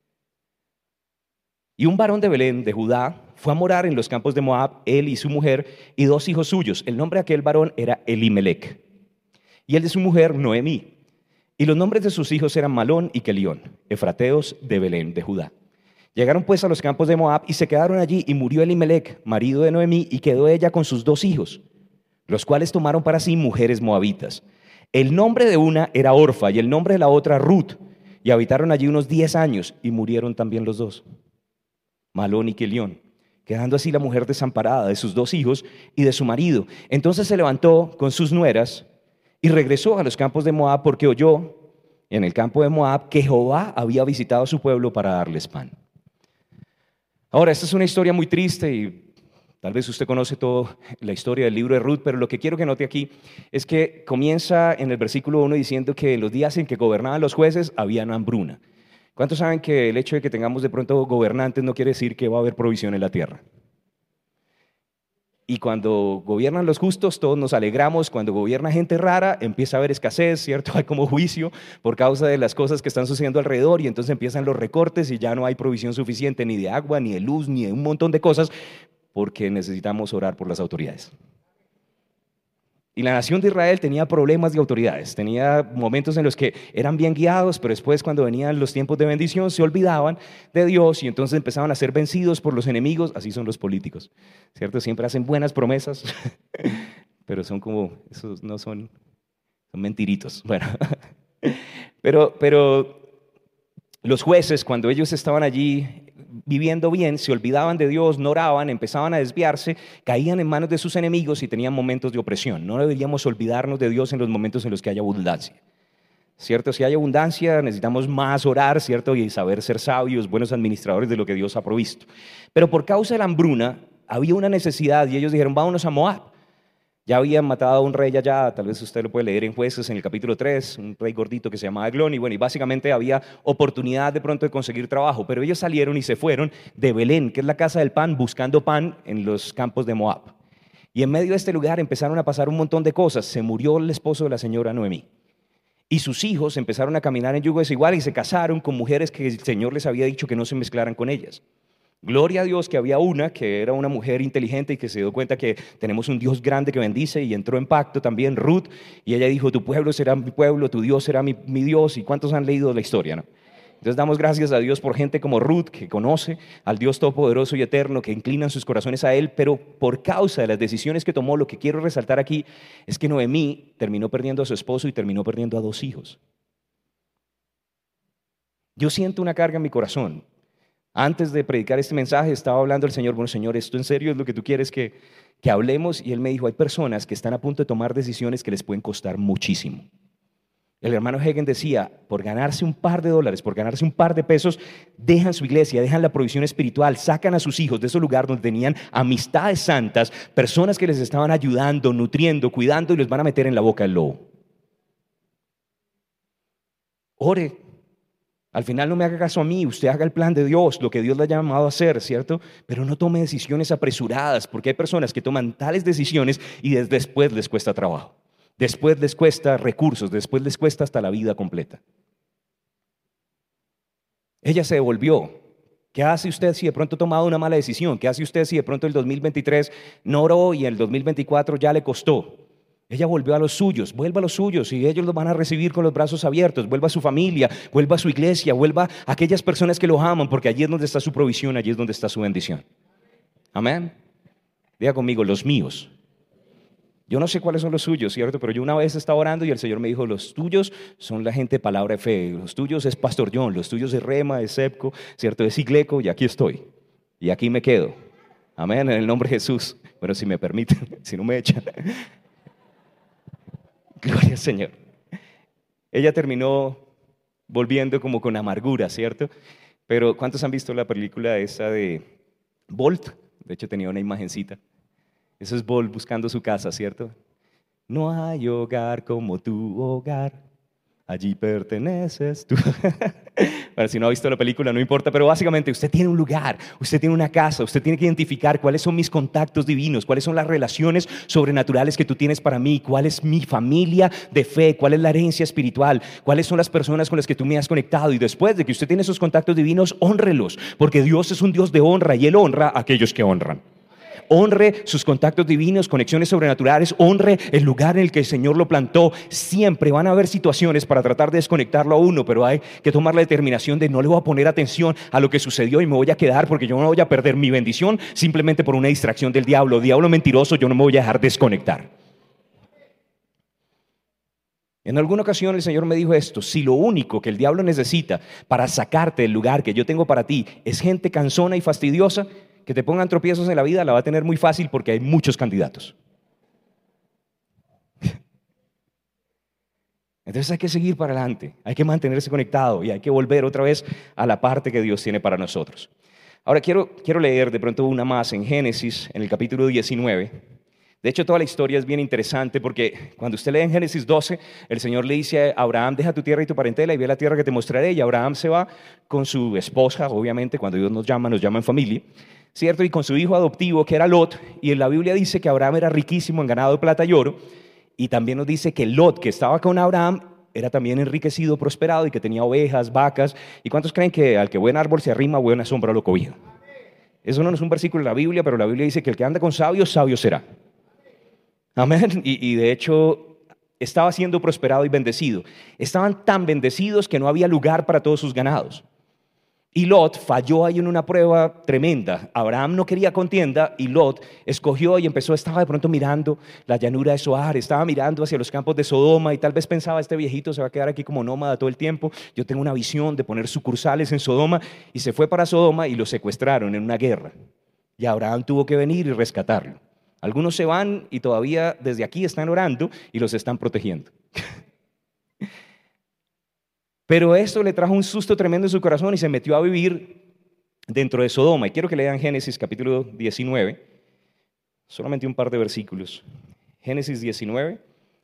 Y un varón de Belén, de Judá, fue a morar en los campos de Moab, él y su mujer, y dos hijos suyos. El nombre de aquel varón era Elimelec, y el de su mujer, Noemí. Y los nombres de sus hijos eran Malón y Kelión, efrateos de Belén, de Judá. Llegaron pues a los campos de Moab y se quedaron allí, y murió Elimelec, marido de Noemí, y quedó ella con sus dos hijos, los cuales tomaron para sí mujeres moabitas. El nombre de una era Orfa y el nombre de la otra Ruth, y habitaron allí unos diez años, y murieron también los dos, Malón y Kelión, quedando así la mujer desamparada de sus dos hijos y de su marido. Entonces se levantó con sus nueras y regresó a los campos de Moab, porque oyó en el campo de Moab que Jehová había visitado a su pueblo para darles pan. Ahora, esta es una historia muy triste y tal vez usted conoce toda la historia del libro de Ruth, pero lo que quiero que note aquí es que comienza en el versículo uno diciendo que en los días en que gobernaban los jueces había hambruna. ¿Cuántos saben que el hecho de que tengamos de pronto gobernantes no quiere decir que va a haber provisión en la tierra? Y cuando gobiernan los justos, todos nos alegramos. Cuando gobierna gente rara, empieza a haber escasez, ¿cierto? Hay como juicio por causa de las cosas que están sucediendo alrededor, y entonces empiezan los recortes y ya no hay provisión suficiente ni de agua, ni de luz, ni de un montón de cosas, porque necesitamos orar por las autoridades. Y la nación de Israel tenía problemas de autoridades, tenía momentos en los que eran bien guiados, pero después cuando venían los tiempos de bendición se olvidaban de Dios y entonces empezaban a ser vencidos por los enemigos. Así son los políticos, ¿cierto? Siempre hacen buenas promesas, pero son como, esos no son, son mentiritos. Bueno, pero, pero los jueces, cuando ellos estaban allí viviendo bien, se olvidaban de Dios, no oraban, empezaban a desviarse, caían en manos de sus enemigos y tenían momentos de opresión. No deberíamos olvidarnos de Dios en los momentos en los que haya abundancia, ¿cierto? Si hay abundancia necesitamos más orar, ¿cierto? Y saber ser sabios, buenos administradores de lo que Dios ha provisto. Pero por causa de la hambruna había una necesidad y ellos dijeron, vámonos a Moab. Ya habían matado a un rey allá, tal vez usted lo puede leer en Jueces en el capítulo tres, un rey gordito que se llamaba Eglón, y bueno, y básicamente había oportunidad de pronto de conseguir trabajo, pero ellos salieron y se fueron de Belén, que es la casa del pan, buscando pan en los campos de Moab. Y en medio de este lugar empezaron a pasar un montón de cosas. Se murió el esposo de la señora Noemí, y sus hijos empezaron a caminar en yugo desigual y se casaron con mujeres que el Señor les había dicho que no se mezclaran con ellas. Gloria a Dios que había una que era una mujer inteligente y que se dio cuenta que tenemos un Dios grande que bendice, y entró en pacto también Ruth, y ella dijo, tu pueblo será mi pueblo, tu Dios será mi, mi Dios. ¿Y cuántos han leído la historia, no? Entonces damos gracias a Dios por gente como Ruth, que conoce al Dios todopoderoso y eterno, que inclinan sus corazones a Él, pero por causa de las decisiones que tomó, lo que quiero resaltar aquí es que Noemí terminó perdiendo a su esposo y terminó perdiendo a dos hijos. Yo siento una carga en mi corazón. Antes de predicar este mensaje estaba hablando el Señor, bueno Señor, ¿esto en serio es lo que tú quieres que, que hablemos? Y Él me dijo, hay personas que están a punto de tomar decisiones que les pueden costar muchísimo. El hermano Hagen decía, por ganarse un par de dólares, por ganarse un par de pesos, dejan su iglesia, dejan la provisión espiritual, sacan a sus hijos de ese lugar donde tenían amistades santas, personas que les estaban ayudando, nutriendo, cuidando y los van a meter en la boca del lobo. Ore. Al final no me haga caso a mí, usted haga el plan de Dios, lo que Dios le ha llamado a hacer, ¿cierto? Pero no tome decisiones apresuradas, porque hay personas que toman tales decisiones y después les cuesta trabajo. Después les cuesta recursos, después les cuesta hasta la vida completa. Ella se devolvió. ¿Qué hace usted si de pronto ha tomado una mala decisión? ¿Qué hace usted si de pronto el dos mil veintitrés no oró y el dos mil veinticuatro ya le costó? Ella volvió a los suyos, vuelva a los suyos y ellos los van a recibir con los brazos abiertos. Vuelva a su familia, vuelva a su iglesia, vuelva a aquellas personas que los aman, porque allí es donde está su provisión, allí es donde está su bendición. Amén. Diga conmigo, los míos. Yo no sé cuáles son los suyos, ¿cierto? Pero yo una vez estaba orando y el Señor me dijo, los tuyos son la gente de palabra de fe, los tuyos es Pastor John, los tuyos es Rema, es Sepco, ¿cierto? Es Igleco y aquí estoy. Y aquí me quedo. Amén, en el nombre de Jesús. Bueno, si me permiten, si no me echan. Gloria al Señor. Ella terminó volviendo como con amargura, ¿cierto? Pero ¿cuántos han visto la película esa de Bolt? De hecho tenía una imagencita. Eso es Bolt buscando su casa, ¿cierto? No hay hogar como tu hogar, allí perteneces tú. Bueno, si no ha visto la película no importa, pero básicamente usted tiene un lugar, usted tiene una casa, usted tiene que identificar cuáles son mis contactos divinos, cuáles son las relaciones sobrenaturales que tú tienes para mí, cuál es mi familia de fe, cuál es la herencia espiritual, cuáles son las personas con las que tú me has conectado, y después de que usted tiene esos contactos divinos, hónrelos, porque Dios es un Dios de honra y Él honra a aquellos que honran. Honre sus contactos divinos, conexiones sobrenaturales, honre el lugar en el que el Señor lo plantó. Siempre van a haber situaciones para tratar de desconectarlo a uno, pero hay que tomar la determinación de no le voy a poner atención a lo que sucedió y me voy a quedar porque yo no voy a perder mi bendición simplemente por una distracción del diablo. Diablo mentiroso, yo no me voy a dejar desconectar. En alguna ocasión el Señor me dijo esto: si lo único que el diablo necesita para sacarte del lugar que yo tengo para ti es gente cansona y fastidiosa, que te pongan tropiezos en la vida, la va a tener muy fácil porque hay muchos candidatos. Entonces hay que seguir para adelante, hay que mantenerse conectado y hay que volver otra vez a la parte que Dios tiene para nosotros. Ahora quiero, quiero leer de pronto una más en Génesis, en el capítulo diecinueve. De hecho, toda la historia es bien interesante porque cuando usted lee en Génesis doce, el Señor le dice a Abraham, deja tu tierra y tu parentela y ve la tierra que te mostraré. Y Abraham se va con su esposa, obviamente, cuando Dios nos llama, nos llama en familia, ¿cierto? Y con su hijo adoptivo, que era Lot. Y en la Biblia dice que Abraham era riquísimo en ganado de plata y oro. Y también nos dice que Lot, que estaba con Abraham, era también enriquecido, prosperado y que tenía ovejas, vacas. ¿Y cuántos creen que al que buen árbol se arrima, buena sombra lo cobija? Eso no es un versículo de la Biblia, pero la Biblia dice que el que anda con sabios, sabio será. Amén. Y, y de hecho estaba siendo prosperado y bendecido. Estaban tan bendecidos que no había lugar para todos sus ganados. Y Lot falló ahí en una prueba tremenda. Abraham no quería contienda y Lot escogió y empezó, estaba de pronto mirando la llanura de Zoar, estaba mirando hacia los campos de Sodoma y tal vez pensaba, este viejito se va a quedar aquí como nómada todo el tiempo. Yo tengo una visión de poner sucursales en Sodoma, y se fue para Sodoma y lo secuestraron en una guerra. Y Abraham tuvo que venir y rescatarlo. Algunos se van y todavía desde aquí están orando y los están protegiendo. Pero esto le trajo un susto tremendo en su corazón y se metió a vivir dentro de Sodoma. Y quiero que lean Génesis capítulo diecinueve, solamente un par de versículos. Génesis diecinueve,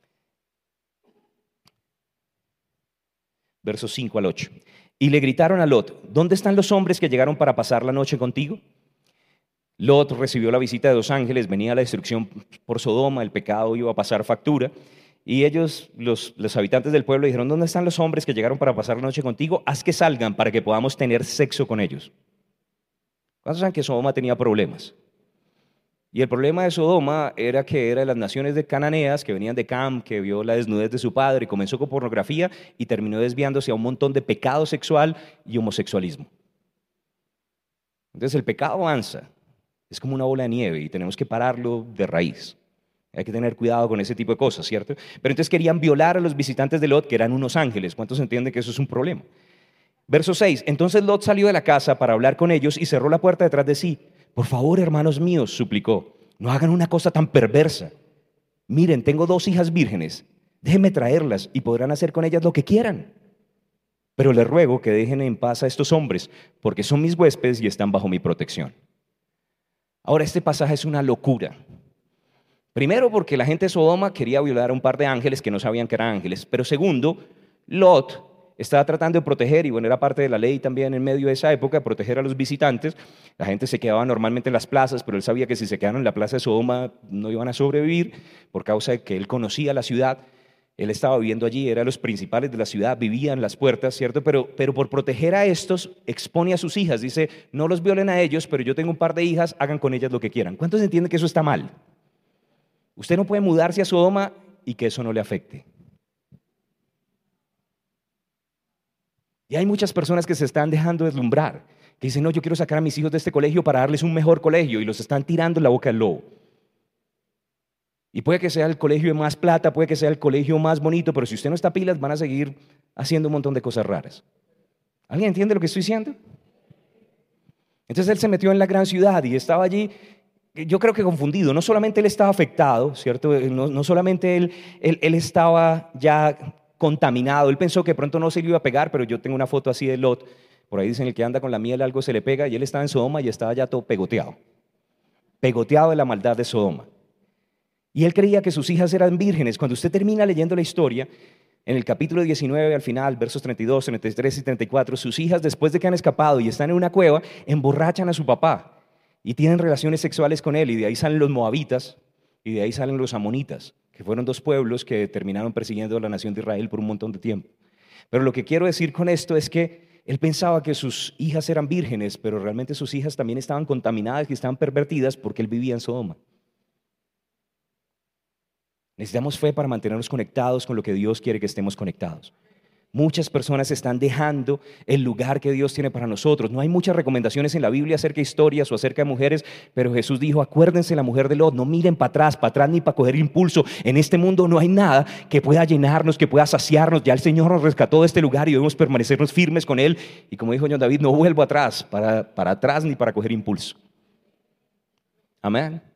versos cinco al ocho. Y le gritaron a Lot, ¿dónde están los hombres que llegaron para pasar la noche contigo? Lot recibió la visita de dos ángeles, venía la destrucción por Sodoma, el pecado iba a pasar factura. Y ellos, los, los habitantes del pueblo, dijeron, ¿dónde están los hombres que llegaron para pasar la noche contigo? Haz que salgan para que podamos tener sexo con ellos. ¿Cuántos saben que Sodoma tenía problemas? Y el problema de Sodoma era que era de las naciones de cananeas que venían de Cam, que vio la desnudez de su padre, comenzó con pornografía y terminó desviándose a un montón de pecado sexual y homosexualismo. Entonces el pecado avanza, es como una bola de nieve y tenemos que pararlo de raíz. Hay que tener cuidado con ese tipo de cosas, ¿cierto? Pero entonces querían violar a los visitantes de Lot, que eran unos ángeles. ¿Cuántos entienden que eso es un problema? Verso seis, entonces Lot salió de la casa para hablar con ellos y cerró la puerta detrás de sí. Por favor, hermanos míos, suplicó, no hagan una cosa tan perversa. Miren, tengo dos hijas vírgenes, déjenme traerlas y podrán hacer con ellas lo que quieran. Pero les ruego que dejen en paz a estos hombres, porque son mis huéspedes y están bajo mi protección. Ahora, este pasaje es una locura. Primero, porque la gente de Sodoma quería violar a un par de ángeles que no sabían que eran ángeles. Pero segundo, Lot estaba tratando de proteger, y bueno, era parte de la ley también en medio de esa época, proteger a los visitantes. La gente se quedaba normalmente en las plazas, pero él sabía que si se quedaban en la plaza de Sodoma no iban a sobrevivir por causa de que él conocía la ciudad. Él estaba viviendo allí, era de los principales de la ciudad, vivía en las puertas, ¿cierto? Pero, pero por proteger a estos, expone a sus hijas. Dice, no los violen a ellos, pero yo tengo un par de hijas, hagan con ellas lo que quieran. ¿Cuántos entienden que eso está mal? Usted no puede mudarse a Sodoma y que eso no le afecte. Y hay muchas personas que se están dejando deslumbrar, que dicen, no, yo quiero sacar a mis hijos de este colegio para darles un mejor colegio, y los están tirando en la boca del lobo. Y puede que sea el colegio de más plata, puede que sea el colegio más bonito, pero si usted no está pilas, van a seguir haciendo un montón de cosas raras. ¿Alguien entiende lo que estoy diciendo? Entonces él se metió en la gran ciudad y estaba allí, yo creo que confundido. No solamente él estaba afectado, ¿cierto? No, no solamente él, él, él estaba ya contaminado. Él pensó que pronto no se le iba a pegar, pero yo tengo una foto así de Lot. Por ahí dicen, el que anda con la miel algo se le pega, y él estaba en Sodoma y estaba ya todo pegoteado. Pegoteado de la maldad de Sodoma. Y él creía que sus hijas eran vírgenes. Cuando usted termina leyendo la historia, en el capítulo diecinueve, al final, versos treinta y dos, treinta y tres y treinta y cuatro, sus hijas, después de que han escapado y están en una cueva, emborrachan a su papá y tienen relaciones sexuales con él, y de ahí salen los moabitas y de ahí salen los amonitas, que fueron dos pueblos que terminaron persiguiendo a la nación de Israel por un montón de tiempo. Pero lo que quiero decir con esto es que él pensaba que sus hijas eran vírgenes, pero realmente sus hijas también estaban contaminadas y estaban pervertidas porque él vivía en Sodoma. Necesitamos fe para mantenernos conectados con lo que Dios quiere que estemos conectados. Muchas personas están dejando el lugar que Dios tiene para nosotros. No hay muchas recomendaciones en la Biblia acerca de historias o acerca de mujeres, pero Jesús dijo, acuérdense de la mujer de Lot, no miren para atrás, para atrás ni para coger impulso. En este mundo no hay nada que pueda llenarnos, que pueda saciarnos. Ya el Señor nos rescató de este lugar y debemos permanecernos firmes con Él. Y como dijo John David, no vuelvo atrás, para, para atrás ni para coger impulso. Amén.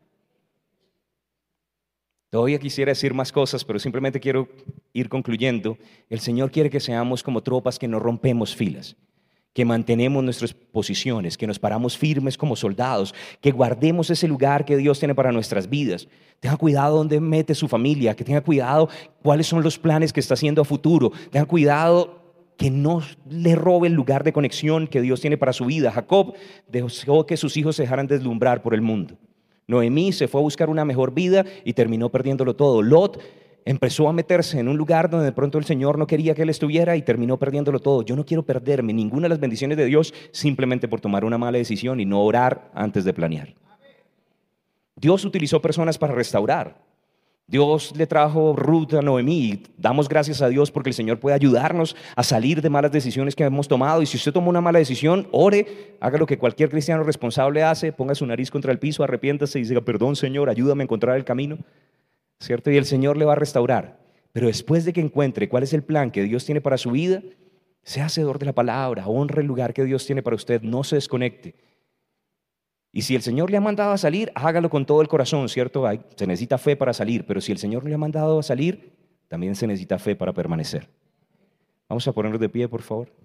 Todavía quisiera decir más cosas, pero simplemente quiero ir concluyendo. El Señor quiere que seamos como tropas que no rompemos filas, que mantenemos nuestras posiciones, que nos paramos firmes como soldados, que guardemos ese lugar que Dios tiene para nuestras vidas. Tenga cuidado dónde mete su familia, que tenga cuidado cuáles son los planes que está haciendo a futuro. Tenga cuidado que no le robe el lugar de conexión que Dios tiene para su vida. Jacob dejó que sus hijos se dejaran deslumbrar por el mundo. Noemí se fue a buscar una mejor vida y terminó perdiéndolo todo. Lot empezó a meterse en un lugar donde de pronto el Señor no quería que él estuviera y terminó perdiéndolo todo. Yo no quiero perderme ninguna de las bendiciones de Dios simplemente por tomar una mala decisión y no orar antes de planear. Dios utilizó personas para restaurar. Dios le trajo Ruth a Noemí y damos gracias a Dios porque el Señor puede ayudarnos a salir de malas decisiones que hemos tomado. Y si usted toma una mala decisión, ore, haga lo que cualquier cristiano responsable hace, ponga su nariz contra el piso, arrepiéntase y diga, perdón Señor, ayúdame a encontrar el camino, ¿cierto? Y el Señor le va a restaurar. Pero después de que encuentre cuál es el plan que Dios tiene para su vida, sea hacedor de la palabra, honre el lugar que Dios tiene para usted, no se desconecte. Y si el Señor le ha mandado a salir, hágalo con todo el corazón, ¿cierto? Hay, se necesita fe para salir, pero si el Señor le ha mandado a salir, también se necesita fe para permanecer. Vamos a ponernos de pie, por favor.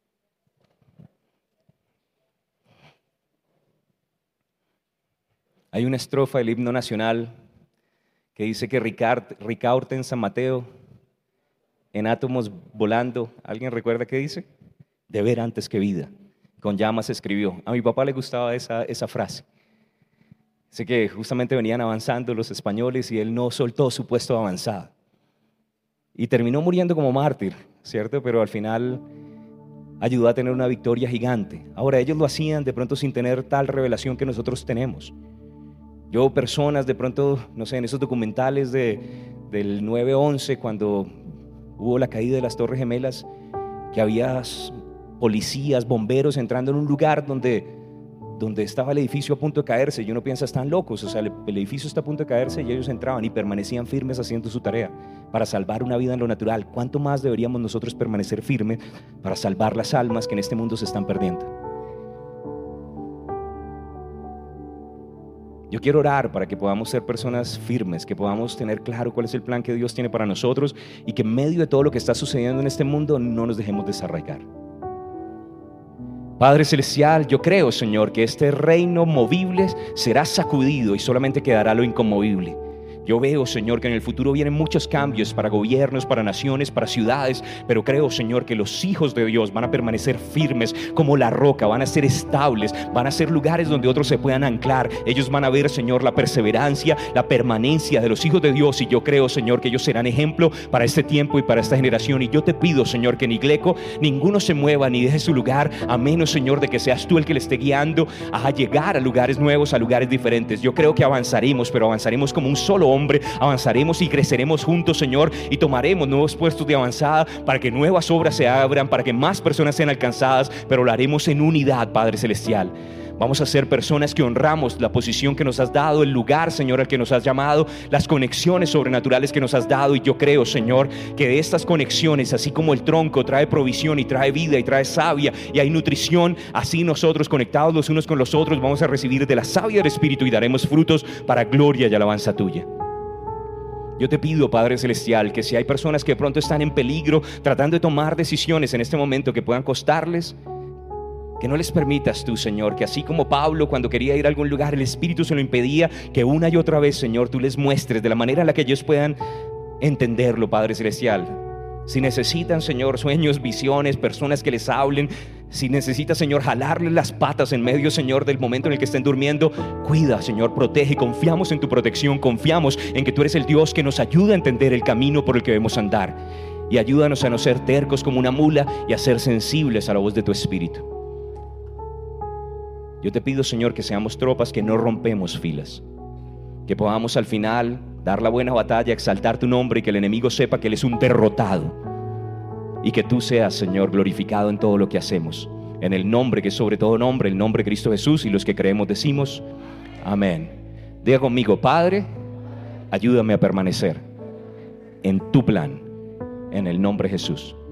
Hay una estrofa del himno nacional que dice que Ricard, Ricaurte en San Mateo, en átomos volando, ¿alguien recuerda qué dice? Deber antes que vida. Con llamas escribió. A mi papá le gustaba esa, esa frase. Sé que justamente venían avanzando los españoles y él no soltó su puesto de avanzada. Y terminó muriendo como mártir, ¿cierto? Pero al final ayudó a tener una victoria gigante. Ahora, ellos lo hacían de pronto sin tener tal revelación que nosotros tenemos. Yo, personas de pronto, no sé, en esos documentales de, del nueve once, cuando hubo la caída de las Torres Gemelas, que había policías, bomberos entrando en un lugar donde donde estaba el edificio a punto de caerse, y uno piensa, están locos, o sea, el, el edificio está a punto de caerse y ellos entraban y permanecían firmes haciendo su tarea para salvar una vida en lo natural. ¿Cuánto más deberíamos nosotros permanecer firmes para salvar las almas que en este mundo se están perdiendo? Yo quiero orar para que podamos ser personas firmes, que podamos tener claro cuál es el plan que Dios tiene para nosotros y que en medio de todo lo que está sucediendo en este mundo no nos dejemos desarraigar. Padre Celestial, yo creo, Señor, que este reino movible será sacudido y solamente quedará lo inconmovible. Yo veo, Señor, que en el futuro vienen muchos cambios para gobiernos, para naciones, para ciudades, pero creo, Señor, que los hijos de Dios van a permanecer firmes como la roca, van a ser estables, van a ser lugares donde otros se puedan anclar. Ellos van a ver, Señor, la perseverancia, la permanencia de los hijos de Dios, y yo creo, Señor, que ellos serán ejemplo para este tiempo y para esta generación. Y yo te pido, Señor, que en Igleco ninguno se mueva ni deje su lugar, a menos, Señor, de que seas tú el que le esté guiando a llegar a lugares nuevos, a lugares diferentes. Yo creo que avanzaremos, pero avanzaremos como un solo hombre, avanzaremos y creceremos juntos, Señor, y tomaremos nuevos puestos de avanzada para que nuevas obras se abran, para que más personas sean alcanzadas, pero lo haremos en unidad, Padre Celestial. Vamos a ser personas que honramos la posición que nos has dado, el lugar, Señor, al que nos has llamado, las conexiones sobrenaturales que nos has dado. Y yo creo, Señor, que de estas conexiones, así como el tronco trae provisión y trae vida y trae savia y hay nutrición, así nosotros, conectados los unos con los otros, vamos a recibir de la savia del Espíritu y daremos frutos para gloria y alabanza tuya. Yo te pido, Padre Celestial, que si hay personas que de pronto están en peligro tratando de tomar decisiones en este momento que puedan costarles, que no les permitas tú, Señor, que así como Pablo cuando quería ir a algún lugar el Espíritu se lo impedía, que una y otra vez, Señor, tú les muestres de la manera en la que ellos puedan entenderlo, Padre Celestial. Si necesitan, Señor, sueños, visiones, personas que les hablen, si necesitas, Señor, jalarles las patas en medio, Señor, del momento en el que estén durmiendo, cuida, Señor, protege. Confiamos en tu protección, confiamos en que tú eres el Dios que nos ayuda a entender el camino por el que debemos andar, y ayúdanos a no ser tercos como una mula y a ser sensibles a la voz de tu Espíritu. Yo te pido, Señor, que seamos tropas que no rompemos filas, que podamos al final dar la buena batalla, exaltar tu nombre y que el enemigo sepa que él es un derrotado, y que tú seas, Señor, glorificado en todo lo que hacemos, en el nombre que es sobre todo nombre, el nombre de Cristo Jesús, y los que creemos decimos amén. Diga conmigo: Padre, ayúdame a permanecer en tu plan, en el nombre de Jesús.